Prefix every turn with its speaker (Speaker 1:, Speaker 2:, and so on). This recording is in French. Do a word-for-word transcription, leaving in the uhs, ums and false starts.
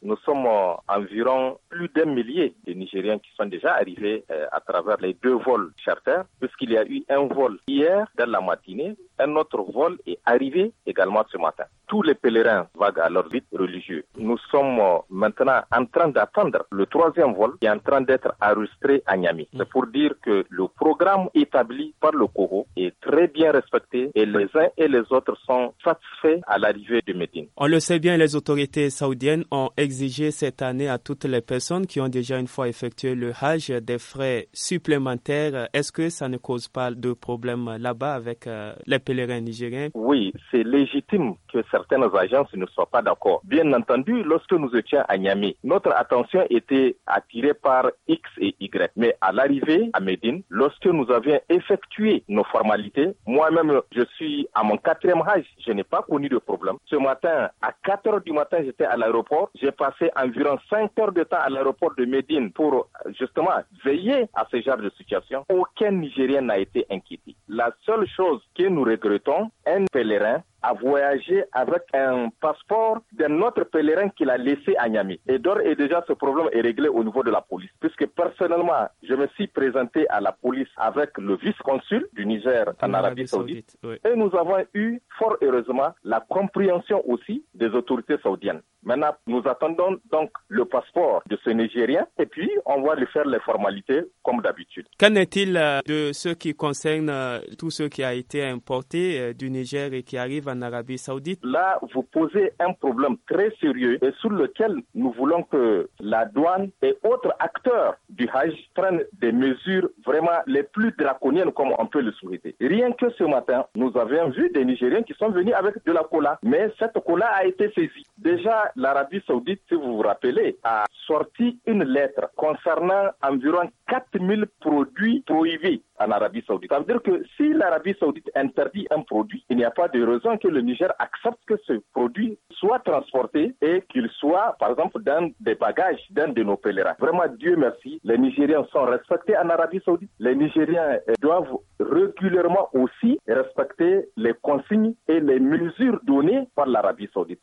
Speaker 1: nous sommes euh, environ plus d'un millier de Nigériens qui sont déjà arrivés euh, à travers les deux vols charters, puisqu'il y a eu un vol hier dans la matinée, un autre vol est arrivé également ce matin. Tous les pèlerins vaguent à leur rite religieux. Nous sommes euh, maintenant en train d'attendre le troisième vol qui est en train d'être enregistré à Niamey. C'est pour dire que le programme établi par le Coro est très bien respecté et les uns et les autres sont satisfaits à l'arrivée de Médine.
Speaker 2: On le sait bien, les autorités saoudiennes ont exigé cette année à toutes les personnes qui ont déjà une fois effectué le Hajj des frais supplémentaires. Est-ce que ça ne cause pas de problème là-bas avec euh, les pèlerins nigériens?
Speaker 1: Oui, c'est légitime que certaines agences ne soient pas d'accord. Bien entendu, lorsque nous étions à Niamey, notre attention était attirée par X et Y. Mais à l'arrivée à Médine, lorsque nous avions effectué nos formalités, moi-même, je suis à mon quatrième Hajj, je n'ai pas connu de problème. Ce matin, à quatre heures du matin, j'étais à l'aéroport. J'ai passé environ cinq heures de temps à l'aéroport de Médine pour justement veiller à ce genre de situation. Aucun Nigérien n'a été inquiété. La seule chose que nous regrettons, un pèlerin a voyagé avec un passeport d'un autre pèlerin qu'il a laissé à Niamey. Et d'ores et déjà, ce problème est réglé au niveau de la police. Puisque personnellement, je me suis présenté à la police avec le vice-consul du Niger en, en Arabie Saoudite. Saoudite oui. Et nous avons eu, fort heureusement, la compréhension aussi des autorités saoudiennes. Maintenant, nous attendons donc le passeport de ce Nigérien et puis on va lui faire les formalités comme d'habitude.
Speaker 2: Qu'en est-il de ce qui concerne tout ce qui a été importé du Niger et qui arrive en Arabie Saoudite?
Speaker 1: Là, vous posez un problème très sérieux et sur lequel nous voulons que la douane et autres acteurs du Hajj prennent des mesures vraiment les plus draconiennes comme on peut le souhaiter. Rien que ce matin, nous avions vu des Nigériens qui sont venus avec de la cola, mais cette cola a été saisie. Déjà, l'Arabie Saoudite, si vous vous rappelez, a sorti une lettre concernant environ quatre mille produits prohibés en Arabie Saoudite. Ça veut dire que si l'Arabie Saoudite interdit un produit, il n'y a pas de raison que le Niger accepte que ce produit soit transporté et qu'il soit, par exemple, dans des bagages d'un de nos pèlerins. Vraiment, Dieu merci, les Nigériens sont respectés en Arabie Saoudite. Les Nigériens doivent régulièrement aussi respecter les consignes et les mesures données par l'Arabie Saoudite.